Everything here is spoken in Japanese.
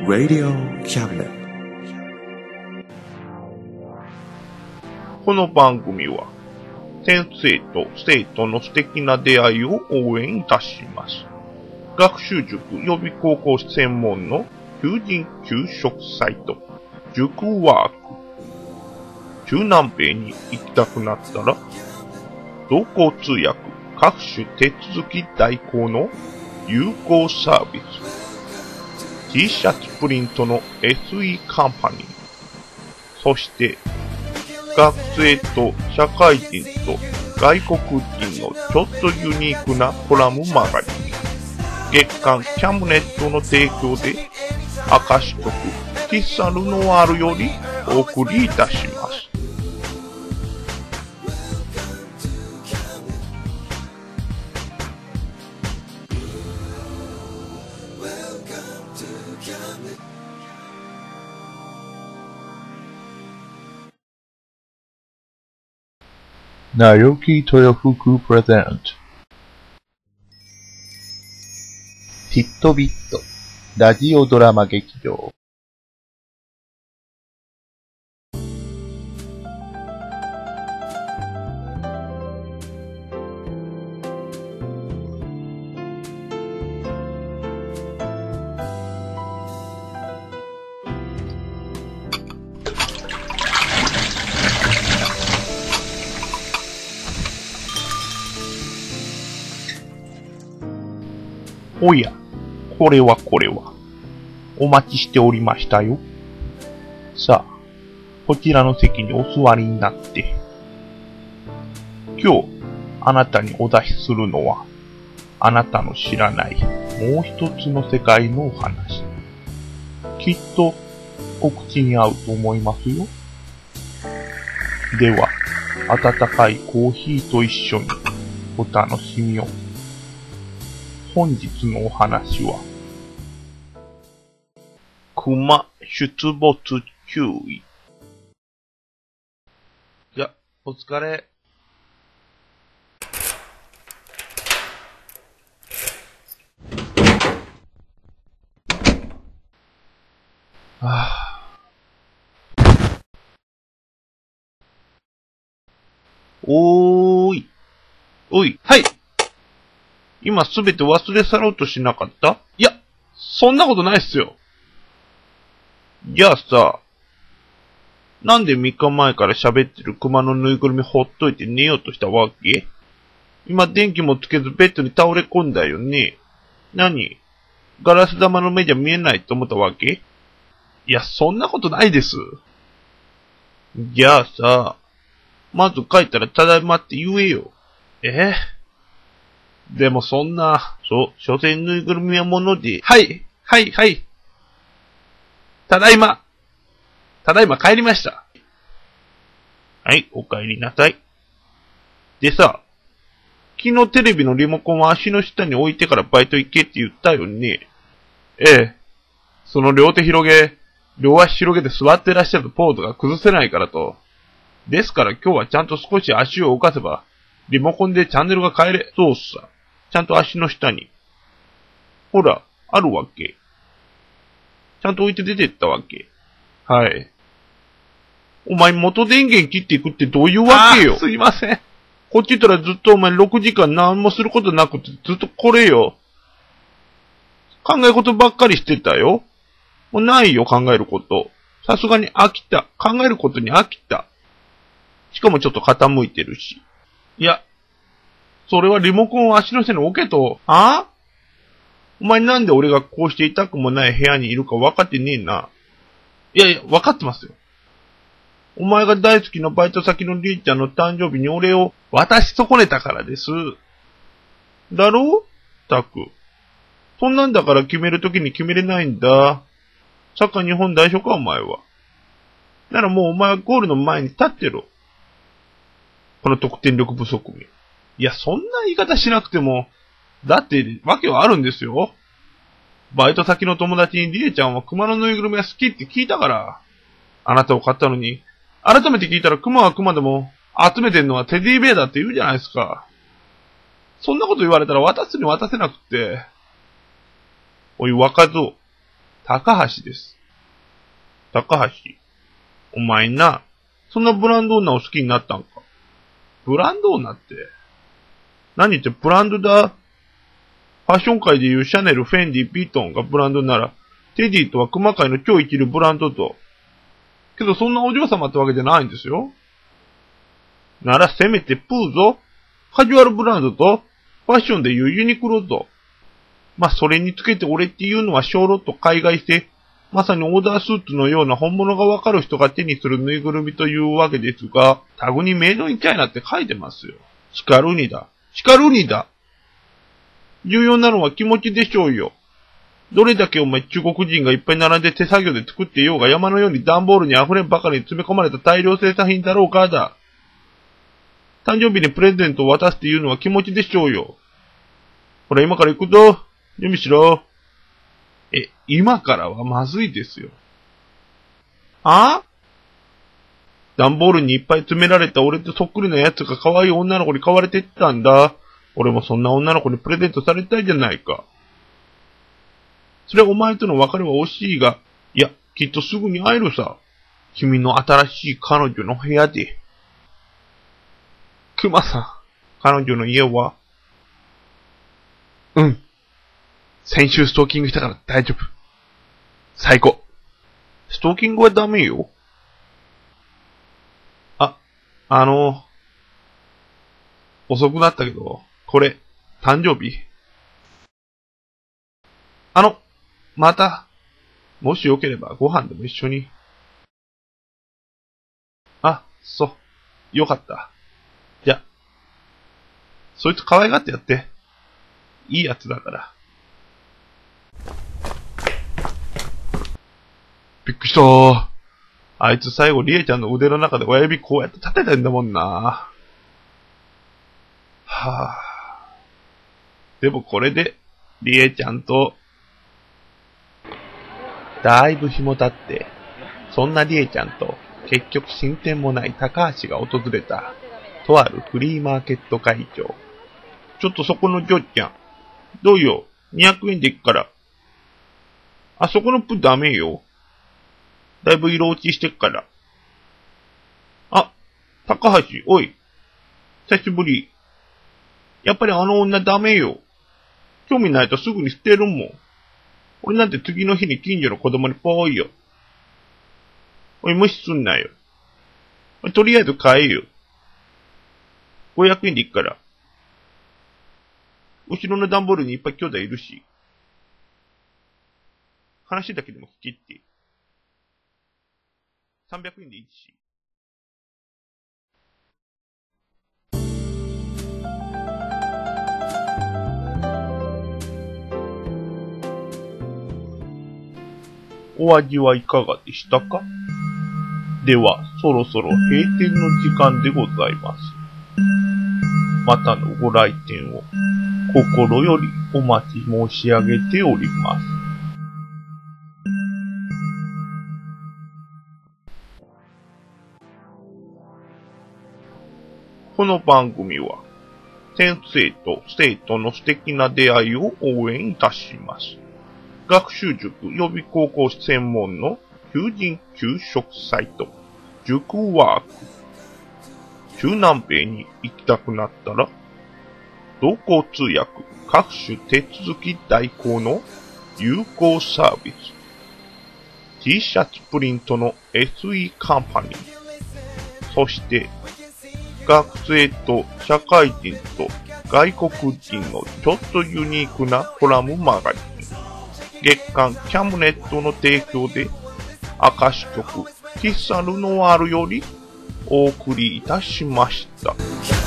Radio Cabinet。 この番組は先生と生徒の素敵な出会いを応援いたします。学習塾予備高校専門の求人・求職サイト塾ワーク。中南米に行きたくなったら同行通訳各種手続き代行の有効サービス。 T シャツプリントの SE カンパニー、そして学生と社会人と外国人のちょっとユニークなコラムマガジン、月刊キャムネットの提供で明石局喫茶ルノワールよりお送りいたします。 なよき豊福プレゼント。ティットビットラジオドラマ劇場。 おや、これは。お待ちしておりましたよ。さあ、こちらの席にお座りになって。今日、あなたにお出しするのは、あなたの知らないもう一つの世界のお話。きっと、お口に合うと思いますよ。では、温かいコーヒーと一緒にお楽しみを。本日のお話は、熊出没注意。じゃ、お疲れ。おーい。おい、はい。今すべて忘れ去ろうとしなかった？いや、そんなことないっすよ。じゃあさ、なんで3日前から喋ってる熊のぬいぐるみほっといて寝ようとしたわけ？今電気もつけずベッドに倒れ込んだよね。何？ガラス玉の目じゃ見えないと思ったわけ？いや、そんなことないです。じゃあさ、まず帰ったらただいまって言えよ。でもそんな、所詮ぬいぐるみはもので。はい。ただいま帰りました。はい、お帰りなさい。でさ、昨日テレビのリモコンは足の下に置いてからバイト行けって言ったよね。その両足広げて座ってらっしゃるポーズが崩せないからと。ですから今日はちゃんと少し足を動かせば、リモコンでチャンネルが変えれ。そうさ。ちゃんと足の下に。ほら、あるわけ。ちゃんと置いて出てったわけ。はい。お前元電源切っていくってどういうわけよ。すいません。こっち行ったらずっとお前6時間何もすることなくてずっとこれよ。考え事ばっかりしてたよ。もうないよ考えること。さすがに飽きた。考えることに飽きた。しかもちょっと傾いてるし。いや、それはリモコンを足の下に置けと。お前なんで俺がこうして痛くもない部屋にいるか分かってねえな。いや、分かってますよ。お前が大好きなバイト先のりーちゃんの誕生日に俺を渡し損ねたからです。だろう？たく。そんなんだから決めるときに決めれないんだ。サッカー日本代表かお前は。ならもうお前はゴールの前に立ってろ。この得点力不足に。いや、そんな言い方しなくても、だって、わけはあるんですよ。バイト先の友達にりえちゃんは熊のぬいぐるみが好きって聞いたから、あなたを買ったのに、改めて聞いたら熊は熊でも、集めてんのはテディベアだって言うじゃないですか。そんなこと言われたら渡すに渡せなくって。おい、若造。 高橋です。高橋。お前な、そんなブランド女を好きになったんか。ブランド女って。何ってブランドだ。ファッション界でいうシャネル、フェンディ、ビトンがブランドなら、テディとは熊界の超生きるブランドと。けどそんなお嬢様ってわけじゃないんですよ。ならせめてプーぞ。カジュアルブランドと、ファッションでいうユニクロと。まあ、それにつけて俺っていうのは小ロット海外製、まさにオーダースーツのような本物がわかる人が手にするぬいぐるみというわけですが、タグにメイドインチャイナって書いてますよ。しかるにだ。しかるにだ。重要なのは気持ちでしょうよ。どれだけお前中国人がいっぱい並んで手作業で作っていようが山のように段ボールに溢れんばかりに詰め込まれた大量生産品だろうかだ。誕生日にプレゼントを渡すっていうのは気持ちでしょうよ。ほら今から行くぞ。準備しろ。今からはまずいですよ。段ボールにいっぱい詰められた俺とそっくりな奴が可愛い女の子に買われてったんだ。俺もそんな女の子にプレゼントされたいじゃないか。それはお前との別れは惜しいが、いや、きっとすぐに会えるさ。君の新しい彼女の部屋で。熊さん、彼女の家は？うん。先週ストーキングしたから大丈夫。最高。ストーキングはダメよ。遅くなったけど、これ、誕生日？また、もしよければご飯でも一緒に。そう。よかった。じゃ、そいつ可愛がってやって。いいやつだから。びっくりしたー。あいつ最後リエちゃんの腕の中で親指こうやって立ててんだもんな。でもこれで、リエちゃんと、だいぶ日も経って、そんなリエちゃんと、結局進展もない高橋が訪れた、とあるフリーマーケット会場。ちょっとそこのジョッちゃん、どうよ、200円で行くから。そこのプダメよ。だいぶ色落ちしてっから。高橋、おい。久しぶり。やっぱりあの女ダメよ。興味ないとすぐに捨てるもん。俺なんて次の日に近所の子供にぽーいよ。おい、無視すんなよ。とりあえず買えよ。500円でいいから。後ろの段ボールにいっぱい兄弟いるし。話だけでも聞きって。300円でいいし。お味はいかがでしたか？では、そろそろ閉店の時間でございます。またのご来店を心よりお待ち申し上げております。この番組は、先生と生徒の素敵な出会いを応援いたします。学習塾予備高校専門の求人・求職サイト、塾ワーク。中南米に行きたくなったら、同行通訳、各種手続き代行の有効サービス。T シャツプリントの SE カンパニー。そして、学生と社会人と外国人のちょっとユニークなコラムマガジン。月刊キャムネットの提供で、明石局喫茶ルノワールよりお送りいたしました。